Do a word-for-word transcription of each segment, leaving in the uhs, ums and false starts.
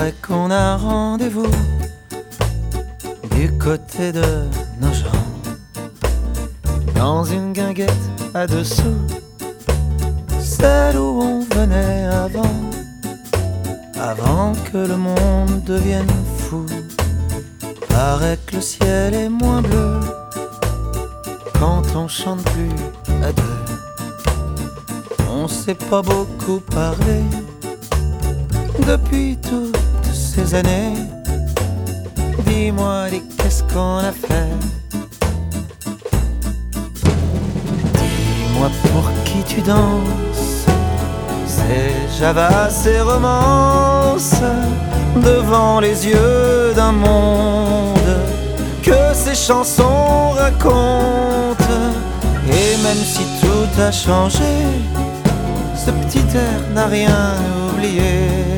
Paraît qu'on a rendez-vous du côté de Nogent, dans une guinguette à dessous, celle où on venait avant, avant que le monde devienne fou. Paraît que le ciel est moins bleu quand on chante plus à deux. On s'est pas beaucoup parlé depuis toutes ces années. Dis-moi, dis, qu'est-ce qu'on a fait? Dis-moi pour qui tu danses ces Java, ces romances, devant les yeux d'un monde que ces chansons racontent. Et même si tout a changé, ce petit air n'a rien oublié.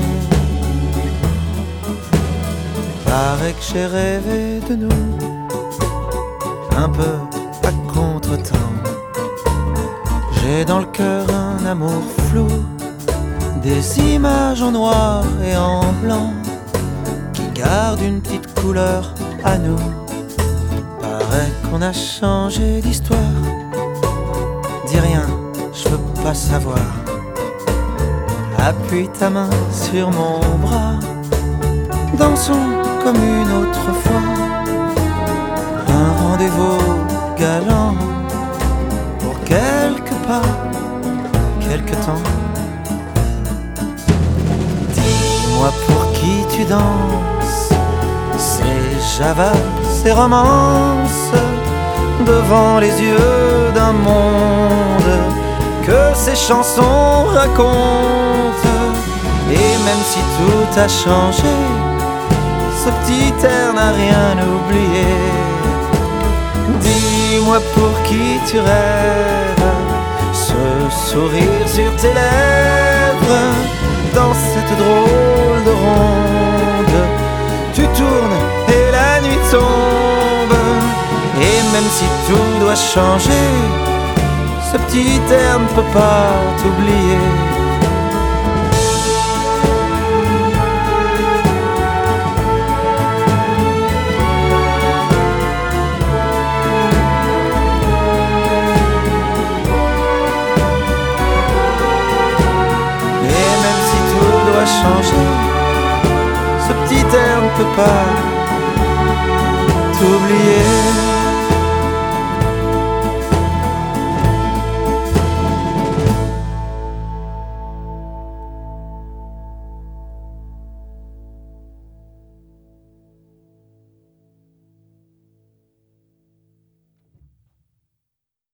Paraît que j'ai rêvé de nous, un peu à contre-temps. J'ai dans le cœur un amour flou, des images en noir et en blanc qui gardent une petite couleur à nous. Paraît qu'on a changé d'histoire. Dis rien, je veux pas savoir. Appuie ta main sur mon bras, dansons comme une autre fois. Un rendez-vous galant pour quelques pas, quelque temps. Dis-moi pour qui tu danses ces Java, ces romances, devant les yeux d'un monde que ces chansons racontent. Et même si tout a changé, ce petit air n'a rien oublié. Dis-moi pour qui tu rêves, ce sourire sur tes lèvres, dans cette drôle de ronde. Tu tournes et la nuit tombe. Et même si tout doit changer, ce petit air ne peut pas t'oublier. Et même si tout doit changer, ce petit air ne peut pas